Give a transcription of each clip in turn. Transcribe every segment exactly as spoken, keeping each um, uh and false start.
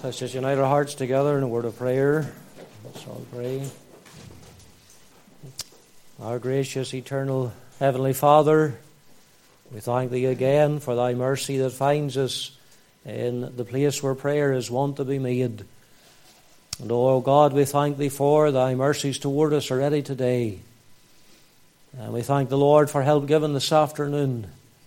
Let's just unite our hearts together in a word of prayer. Let's all pray. Our gracious, eternal, heavenly Father, we thank Thee again for Thy mercy that finds us in the place where prayer is wont to be made. And, oh God, we thank Thee for Thy mercies toward us already today. And we thank the Lord for help given this afternoon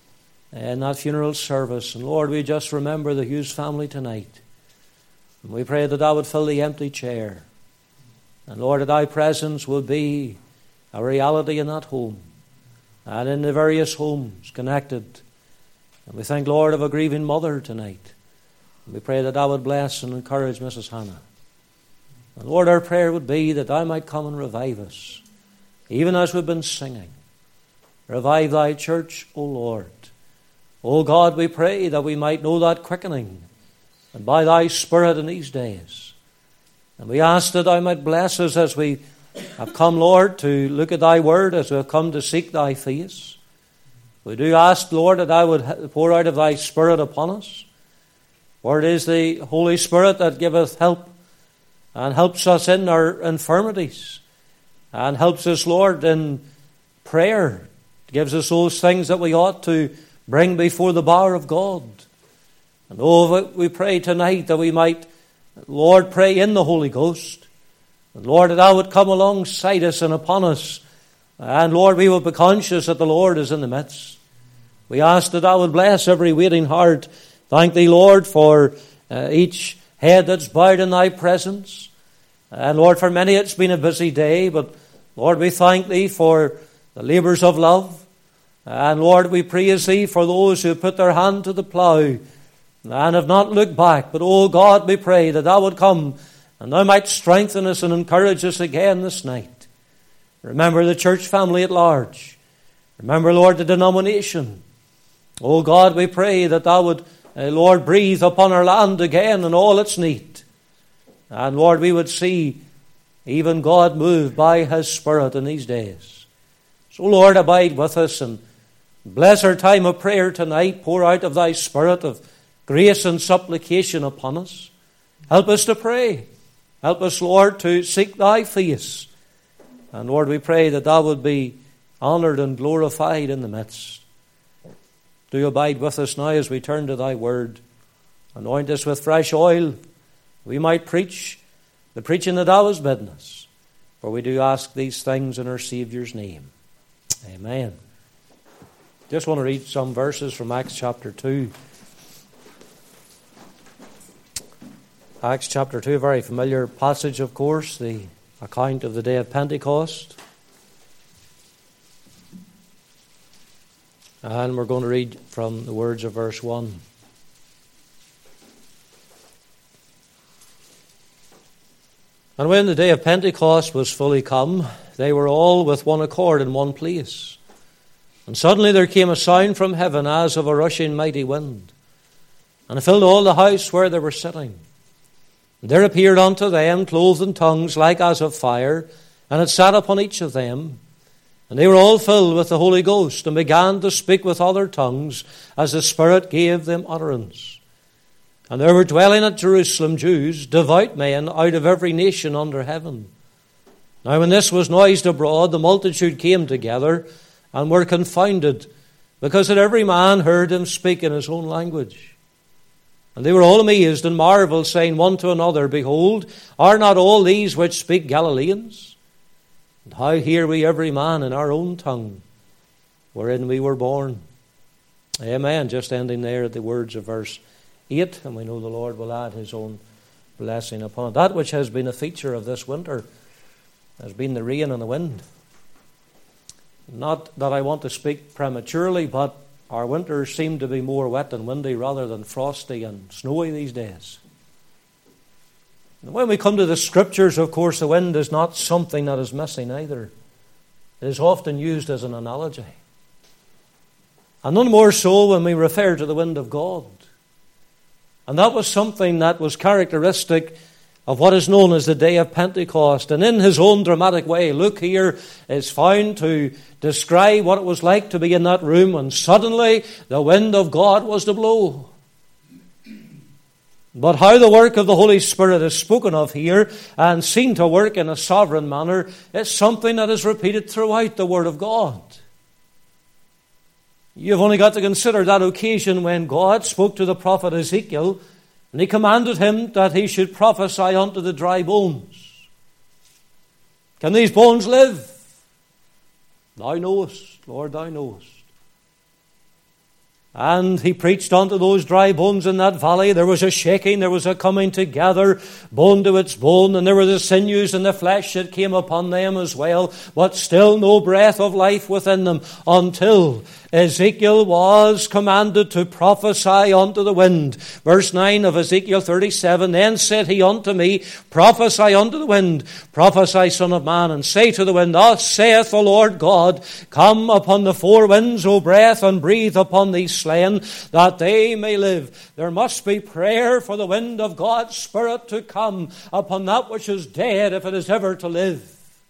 in that funeral service. And Lord, we just remember the Hughes family tonight. And we pray that Thou would fill the empty chair. And Lord, that Thy presence would be a reality in that home and in the various homes connected. And we thank, Lord, of a grieving mother tonight. And we pray that Thou would bless and encourage Missus Hannah. And Lord, our prayer would be that Thou might come and revive us, even as we've been singing. Revive Thy church, O Lord. O God, we pray that we might know that quickening, and by Thy Spirit in these days. And we ask that Thou might bless us as we have come, Lord, to look at Thy word, as we have come to seek Thy face. We do ask, Lord, that Thou would pour out of Thy Spirit upon us. For it is the Holy Spirit that giveth help and helps us in our infirmities and helps us, Lord, in prayer. It gives us those things that we ought to bring before the bar of God. And oh, we pray tonight that we might, Lord, pray in the Holy Ghost. And Lord, that Thou would come alongside us and upon us. And Lord, we will be conscious that the Lord is in the midst. We ask that Thou would bless every waiting heart. Thank Thee, Lord, for uh, each head that's bowed in Thy presence. And Lord, for many it's been a busy day, but Lord, we thank Thee for the labours of love. And Lord, we praise Thee for those who put their hand to the plough and have not looked back. But, oh God, we pray that Thou would come and Thou might strengthen us and encourage us again this night. Remember the church family at large. Remember, Lord, the denomination. Oh God, we pray that Thou would, uh, Lord, breathe upon our land again and all its need. And Lord, we would see even God move by His Spirit in these days. So Lord, abide with us and bless our time of prayer tonight. Pour out of Thy Spirit of grace and supplication upon us. Help us to pray. Help us, Lord, to seek Thy face. And Lord, we pray that Thou would be honoured and glorified in the midst. Do abide with us now as we turn to Thy word. Anoint us with fresh oil. We might preach the preaching that Thou hast bidden us. For we do ask these things in our Saviour's name. Amen. Just want to read some verses from Acts chapter two. Acts chapter two, a very familiar passage, of course, the account of the day of Pentecost. And we're going to read from the words of verse one. And when the day of Pentecost was fully come, they were all with one accord in one place. And suddenly there came a sound from heaven as of a rushing mighty wind, and it filled all the house where they were sitting. And there appeared unto them clothed in tongues like as of fire, and it sat upon each of them. And they were all filled with the Holy Ghost, and began to speak with other tongues, as the Spirit gave them utterance. And there were dwelling at Jerusalem Jews, devout men, out of every nation under heaven. Now when this was noised abroad, the multitude came together, and were confounded, because that every man heard them speak in his own language. And they were all amazed and marveled, saying one to another, Behold, are not all these which speak Galileans? And how hear we every man in our own tongue, wherein we were born? Amen. Just ending there at the words of verse eight, and we know the Lord will add His own blessing upon it. That which has been a feature of this winter has been the rain and the wind. Not that I want to speak prematurely, but our winters seem to be more wet and windy rather than frosty and snowy these days. And when we come to the Scriptures, of course, the wind is not something that is missing either. It is often used as an analogy. And none more so when we refer to the wind of God. And that was something that was characteristic of what is known as the day of Pentecost. And in his own dramatic way, Luke here is found to describe what it was like to be in that room when suddenly the wind of God was to blow. But how the work of the Holy Spirit is spoken of here and seen to work in a sovereign manner is something that is repeated throughout the Word of God. You've only got to consider that occasion when God spoke to the prophet Ezekiel and he commanded him that he should prophesy unto the dry bones. Can these bones live? Thou knowest, Lord, thou knowest. And he preached unto those dry bones in that valley. There was a shaking, there was a coming together, bone to its bone, and there were the sinews and the flesh that came upon them as well, but still no breath of life within them, until Ezekiel was commanded to prophesy unto the wind. Verse nine of Ezekiel thirty-seven, Then said he unto me, Prophesy unto the wind, prophesy, son of man, and say to the wind, Thus saith the Lord God, Come upon the four winds, O breath, and breathe upon these slain, that they may live. There must be prayer for the wind of God's Spirit to come upon that which is dead, if it is ever to live.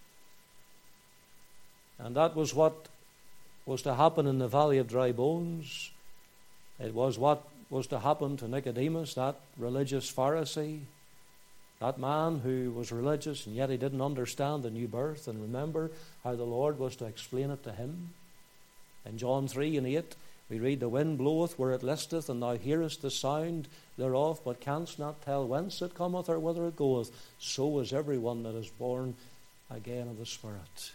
And that was what was to happen in the valley of dry bones. It was what was to happen to Nicodemus, that religious Pharisee, that man who was religious and yet he didn't understand the new birth. And remember how the Lord was to explain it to him. In John three and eight, we read, The wind bloweth where it listeth, and thou hearest the sound thereof, but canst not tell whence it cometh or whither it goeth. So is every one that is born again of the Spirit.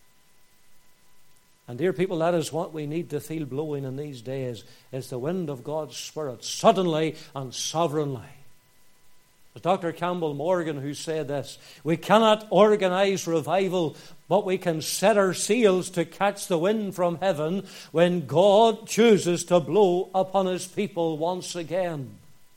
And dear people, that is what we need to feel blowing in these days, is the wind of God's Spirit, suddenly and sovereignly. It's Doctor Campbell Morgan who said this, We cannot organize revival, but we can set our sails to catch the wind from heaven when God chooses to blow upon His people once again.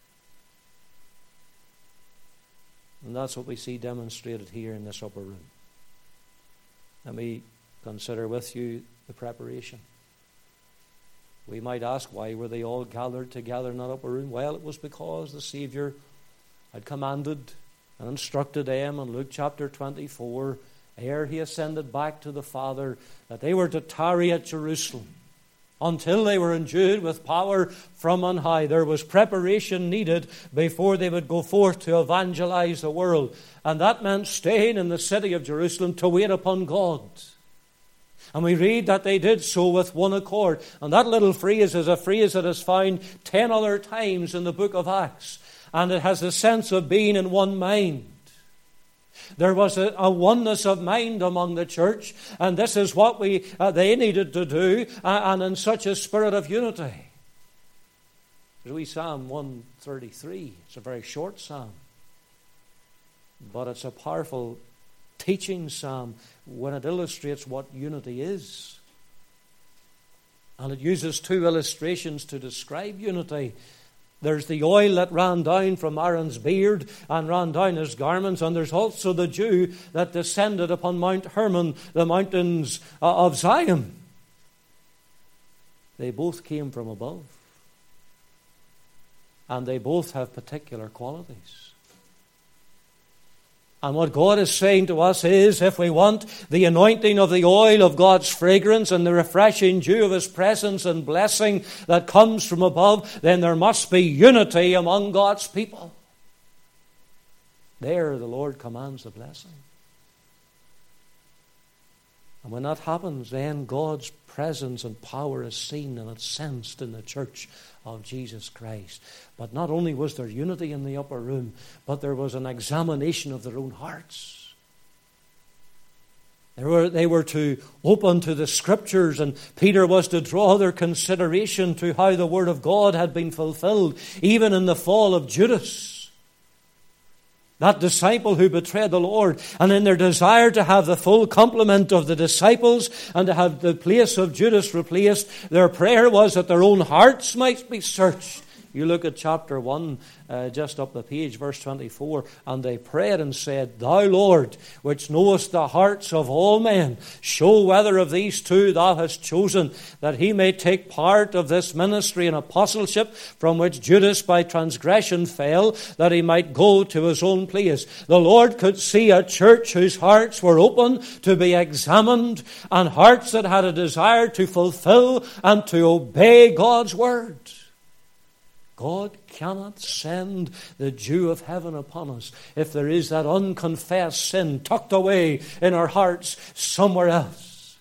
And that's what we see demonstrated here in this upper room. Let me consider with you the preparation. We might ask, why were they all gathered together in that upper room? Well, it was because the Savior had commanded and instructed them in Luke chapter twenty-four, ere He ascended back to the Father, that they were to tarry at Jerusalem until they were endued with power from on high. There was preparation needed before they would go forth to evangelize the world. And that meant staying in the city of Jerusalem to wait upon God. And we read that they did so with one accord. And that little phrase is a phrase that is found ten other times in the book of Acts. And it has the sense of being in one mind. There was a, a oneness of mind among the church, and this is what we uh, they needed to do, uh, and in such a spirit of unity. There's we Psalm one thirty-three. It's a very short psalm, but it's a powerful teaching psalm when it illustrates what unity is. And it uses two illustrations to describe unity. There's the oil that ran down from Aaron's beard and ran down his garments, and there's also the dew that descended upon Mount Hermon, the mountains of Zion. They both came from above, and they both have particular qualities. And what God is saying to us is, if we want the anointing of the oil of God's fragrance and the refreshing dew of His presence and blessing that comes from above, then there must be unity among God's people. There the Lord commands the blessing. And when that happens, then God's presence and power is seen and it's sensed in the church of Jesus Christ. But not only was there unity in the upper room, but there was an examination of their own hearts. They were, they were to open to the Scriptures, and Peter was to draw their consideration to how the Word of God had been fulfilled, even in the fall of Judas, that disciple who betrayed the Lord. And in their desire to have the full complement of the disciples and to have the place of Judas replaced, their prayer was that their own hearts might be searched. You look at chapter one, uh, just up the page, verse twenty-four. And they prayed and said, Thou, Lord, which knowest the hearts of all men, show whether of these two Thou hast chosen, that he may take part of this ministry and apostleship, from which Judas by transgression fell, that he might go to his own place. The Lord could see a church whose hearts were open to be examined, and hearts that had a desire to fulfill and to obey God's word. God cannot send the dew of heaven upon us if there is that unconfessed sin tucked away in our hearts somewhere else.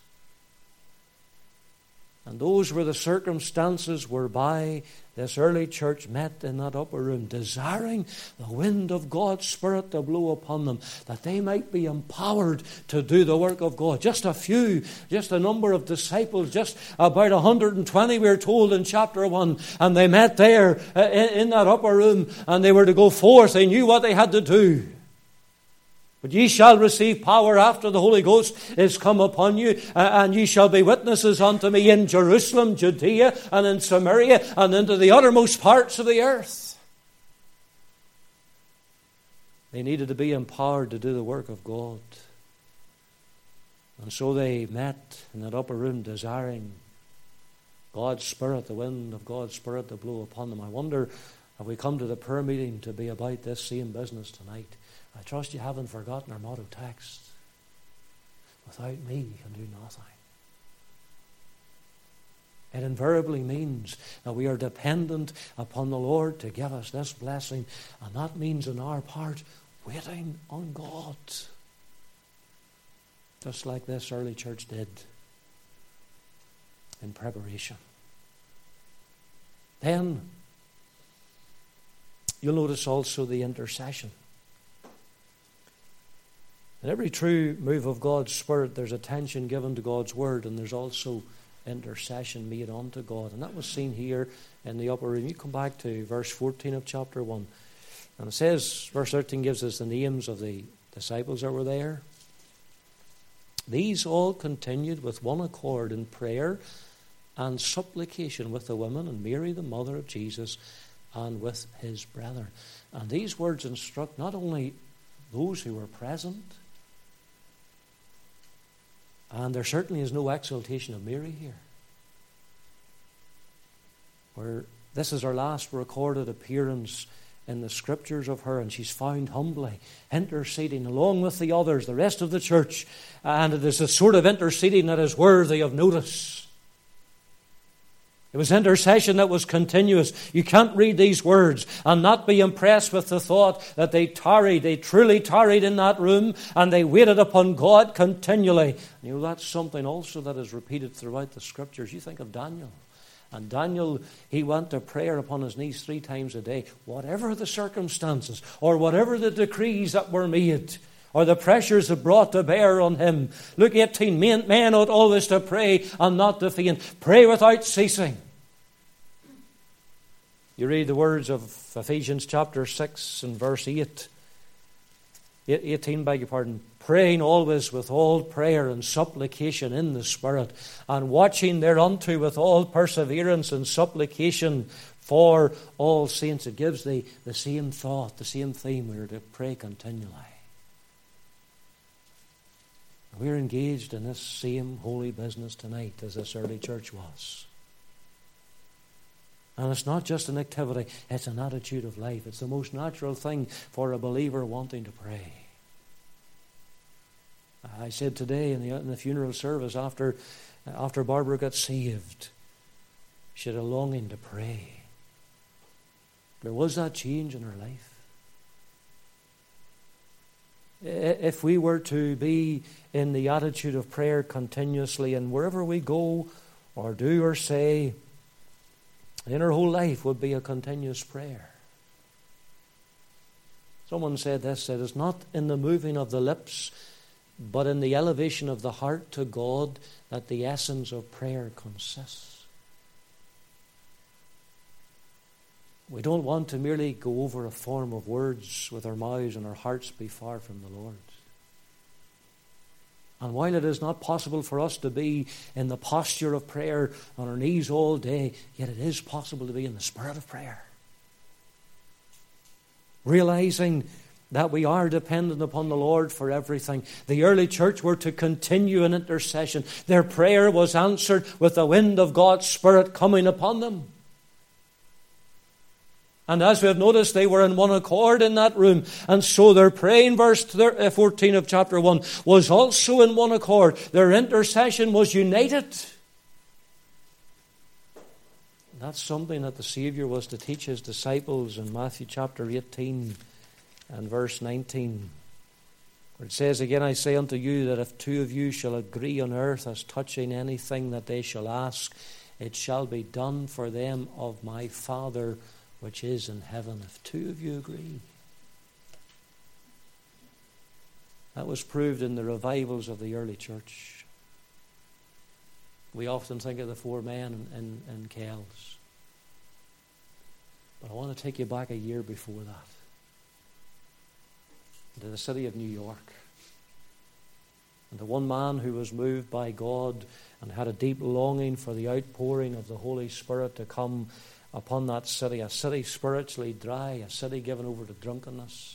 And those were the circumstances whereby this early church met in that upper room, desiring the wind of God's Spirit to blow upon them, that they might be empowered to do the work of God. Just a few, just a number of disciples, just about one hundred twenty, we're told in chapter one. And they met there in that upper room, and they were to go forth. They knew what they had to do. But ye shall receive power after the Holy Ghost is come upon you, and ye shall be witnesses unto me in Jerusalem, Judea, and in Samaria, and into the uttermost parts of the earth. They needed to be empowered to do the work of God. And so they met in that upper room, desiring God's Spirit, the wind of God's Spirit to blow upon them. I wonder, have we come to the prayer meeting to be about this same business tonight? I trust you haven't forgotten our motto text. Without me, you can do nothing. It invariably means that we are dependent upon the Lord to give us this blessing, and that means on our part, waiting on God. Just like this early church did in preparation. Then, you'll notice also the intercession. In every true move of God's Spirit, there's attention given to God's Word, and there's also intercession made unto God. And that was seen here in the upper room. You come back to verse fourteen of chapter one. And it says, verse thirteen gives us the names of the disciples that were there. These all continued with one accord in prayer and supplication with the women and Mary, the mother of Jesus, and with his brethren. And these words instruct not only those who were present, and there certainly is no exaltation of Mary here, where this is her last recorded appearance in the scriptures of her, and she's found humbly interceding along with the others, the rest of the church, and it is a sort of interceding that is worthy of notice. It was intercession that was continuous. You can't read these words and not be impressed with the thought that they tarried, they truly tarried in that room, and they waited upon God continually. You know, that's something also that is repeated throughout the scriptures. You think of Daniel. And Daniel, he went to prayer upon his knees three times a day. Whatever the circumstances, or whatever the decrees that were made, or the pressures that brought to bear on him. Luke eighteen, men, men ought always to pray and not to faint. Pray without ceasing. You read the words of Ephesians chapter six and verse eight. eighteen, beg your pardon. Praying always with all prayer and supplication in the Spirit, and watching thereunto with all perseverance and supplication for all saints. It gives the, the same thought, the same theme. We are to pray continually. We're engaged in this same holy business tonight as this early church was. And it's not just an activity, it's an attitude of life. It's the most natural thing for a believer wanting to pray. I said today in the, in the funeral service, after, after Barbara got saved, she had a longing to pray. There was that change in her life. If we were to be in the attitude of prayer continuously, and wherever we go or do or say, then our whole life would be a continuous prayer. Someone said this, said, it's not in the moving of the lips, but in the elevation of the heart to God that the essence of prayer consists. We don't want to merely go over a form of words with our mouths and our hearts be far from the Lord. And while it is not possible for us to be in the posture of prayer on our knees all day, yet it is possible to be in the spirit of prayer. Realizing that we are dependent upon the Lord for everything. The early church were to continue in intercession. Their prayer was answered with the wind of God's Spirit coming upon them. And as we have noticed, they were in one accord in that room. And so their praying, verse fourteen of chapter one, was also in one accord. Their intercession was united. That's something that the Saviour was to teach his disciples in Matthew chapter eighteen and verse nineteen. Where it says, "Again I say unto you that if two of you shall agree on earth as touching anything that they shall ask, it shall be done for them of my Father which is in heaven." If two of you agree. That was proved in the revivals of the early church. We often think of the four men in, in, in Kells. But I want to take you back a year before that, to the city of New York. And the one man who was moved by God and had a deep longing for the outpouring of the Holy Spirit to come upon that city, a city spiritually dry, a city given over to drunkenness.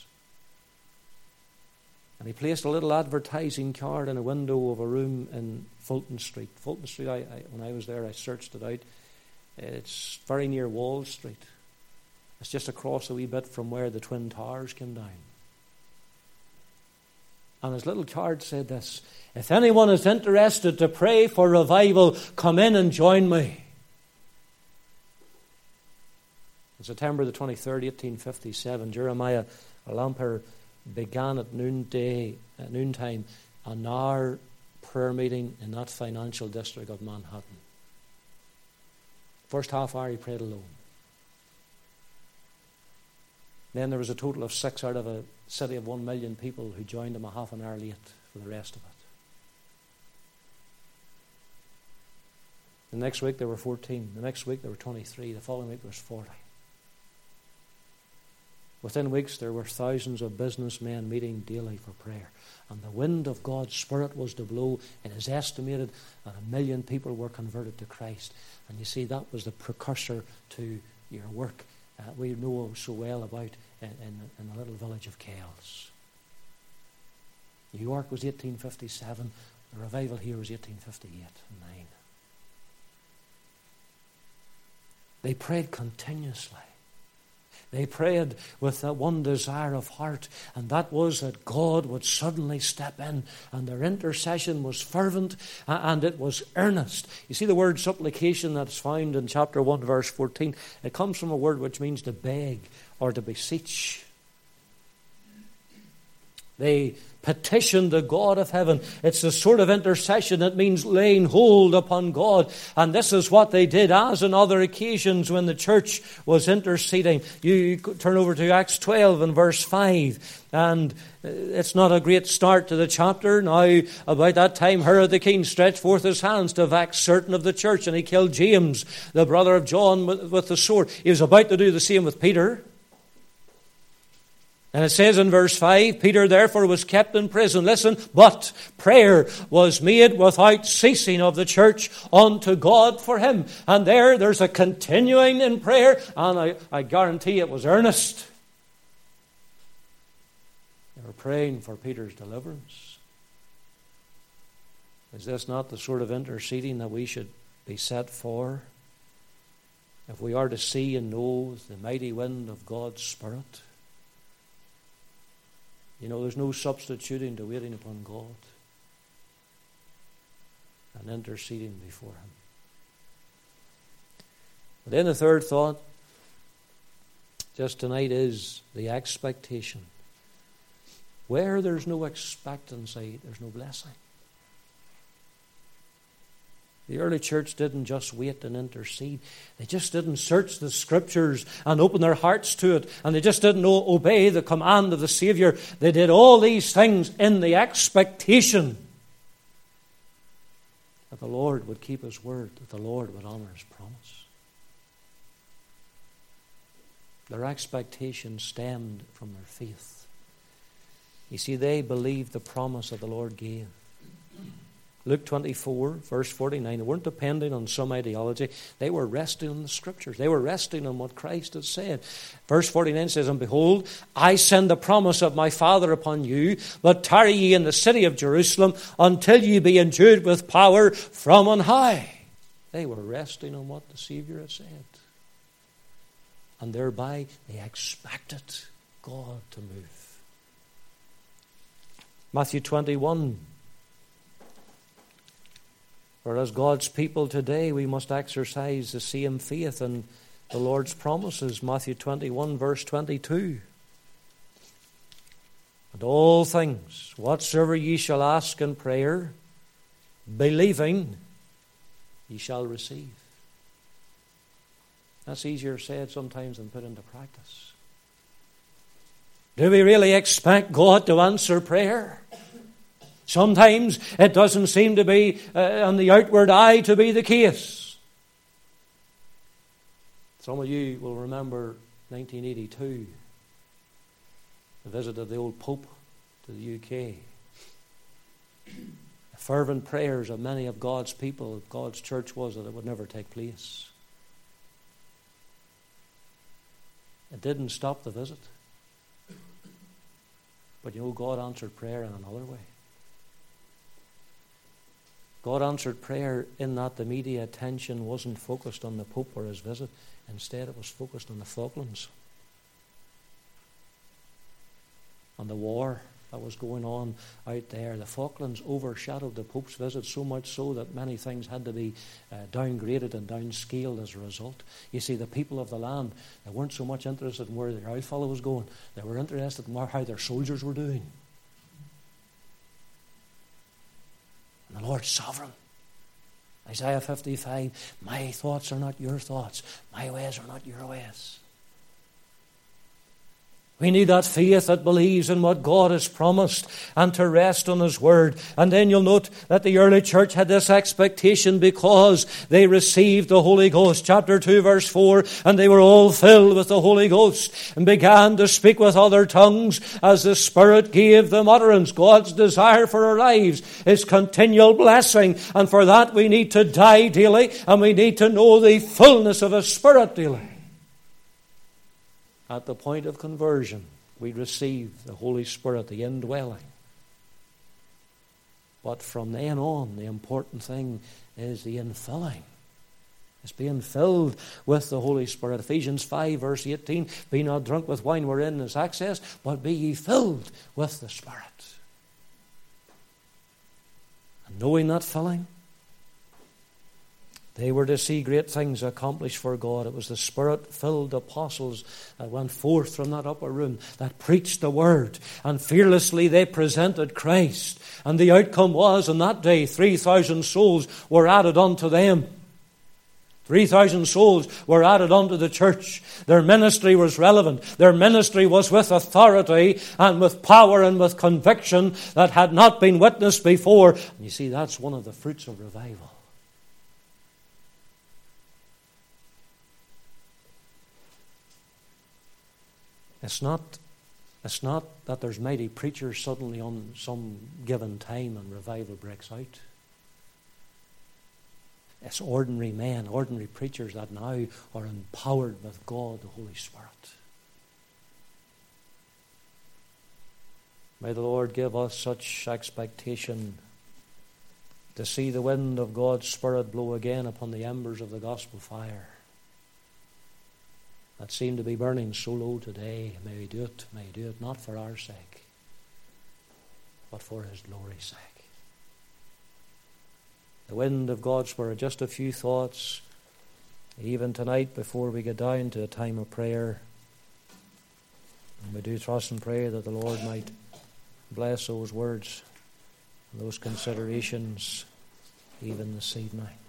And he placed a little advertising card in a window of a room in Fulton Street. Fulton Street, I, I, when I was there, I searched it out. It's very near Wall Street. It's just across a wee bit from where the Twin Towers came down. And his little card said this: "If anyone is interested to pray for revival, come in and join me." On September the twenty-third, eighteen fifty-seven, Jeremiah Lamper began at noonday, at noontime, an hour prayer meeting in that financial district of Manhattan. First half hour he prayed alone. Then there was a total of six out of a city of one million people who joined him a half an hour late for the rest of it. The next week there were fourteen. The next week there were twenty-three. The following week there was forty. Within weeks there were thousands of businessmen meeting daily for prayer. And the wind of God's Spirit was to blow. It is estimated that a million people were converted to Christ. And you see, that was the precursor to your work. Uh, we know so well about in, in, in the little village of Kells. New York was eighteen fifty-seven. The revival here was eighteen fifty-eight and nine. They prayed continuously. They prayed with that one desire of heart, and that was that God would suddenly step in, and their intercession was fervent and it was earnest. You see the word supplication that's found in chapter one, verse fourteen. It comes from a word which means to beg or to beseech. They petitioned the God of heaven. It's the sort of intercession that means laying hold upon God. And this is what they did, as on other occasions when the church was interceding. You turn over to Acts twelve and verse five. And it's not a great start to the chapter. Now, about that time, Herod the king stretched forth his hands to vex certain of the church, and he killed James, the brother of John, with, with the sword. He was about to do the same with Peter. And it says in verse five, Peter therefore was kept in prison. Listen, but prayer was made without ceasing of the church unto God for him. And there, there's a continuing in prayer, and I, I guarantee it was earnest. They were praying for Peter's deliverance. Is this not the sort of interceding that we should be set for? If we are to see and know the mighty wind of God's Spirit. You know, there's no substituting to waiting upon God and interceding before Him. But then the third thought, just tonight, is the expectation. Where there's no expectancy, there's no blessing. The early church didn't just wait and intercede. They just didn't search the Scriptures and open their hearts to it. And they just didn't obey the command of the Savior. They did all these things in the expectation that the Lord would keep His word, that the Lord would honor His promise. Their expectation stemmed from their faith. You see, they believed the promise that the Lord gave. Luke twenty-four, verse forty-nine, they weren't depending on some ideology. They were resting on the Scriptures. They were resting on what Christ had said. Verse forty-nine says, and behold, I send the promise of my Father upon you, but tarry ye in the city of Jerusalem until ye be endued with power from on high. They were resting on what the Savior had said. And thereby they expected God to move. Matthew twenty-one. For as God's people today, we must exercise the same faith in the Lord's promises. Matthew twenty-one, verse twenty-two. And all things, whatsoever ye shall ask in prayer, believing, ye shall receive. That's easier said sometimes than put into practice. Do we really expect God to answer prayer? Sometimes it doesn't seem to be uh, on the outward eye to be the case. Some of you will remember nineteen eighty-two, the visit of the old Pope to the U K. The fervent prayers of many of God's people, God's church, was that it would never take place. It didn't stop the visit. But you know, God answered prayer in another way. God answered prayer in that the media attention wasn't focused on the Pope or his visit. Instead, it was focused on the Falklands, on the war that was going on out there. The Falklands overshadowed the Pope's visit, so much so that many things had to be uh, downgraded and downscaled as a result. You see, the people of the land, they weren't so much interested in where their old fellow was going. They were interested in how their soldiers were doing. And the Lord's sovereign. Isaiah fifty-five, my thoughts are not your thoughts. My ways are not your ways. We need that faith that believes in what God has promised and to rest on His Word. And then you'll note that the early church had this expectation because they received the Holy Ghost. Chapter two, verse four, and they were all filled with the Holy Ghost and began to speak with other tongues as the Spirit gave them utterance. God's desire for our lives is continual blessing. And for that we need to die daily and we need to know the fullness of His Spirit daily. At the point of conversion, we receive the Holy Spirit, the indwelling. But from then on, the important thing is the infilling. It's being filled with the Holy Spirit. Ephesians five, verse eighteen, be not drunk with wine wherein is excess, but be ye filled with the Spirit. And knowing that filling, they were to see great things accomplished for God. It was the Spirit-filled apostles that went forth from that upper room, that preached the Word, and fearlessly they presented Christ. And the outcome was, on that day, three thousand souls were added unto them. three thousand souls were added unto the church. Their ministry was relevant. Their ministry was with authority and with power and with conviction that had not been witnessed before. And you see, that's one of the fruits of revival. It's not, it's not that there's mighty preachers suddenly on some given time and revival breaks out. It's ordinary men, ordinary preachers that now are empowered with God, the Holy Spirit. May the Lord give us such expectation to see the wind of God's Spirit blow again upon the embers of the gospel fire that seem to be burning so low today. May He do it, may He do it not for our sake, but for His glory's sake. The wind of God's Spirit, just a few thoughts, even tonight before we get down to a time of prayer. And we do trust and pray that the Lord might bless those words and those considerations even this evening.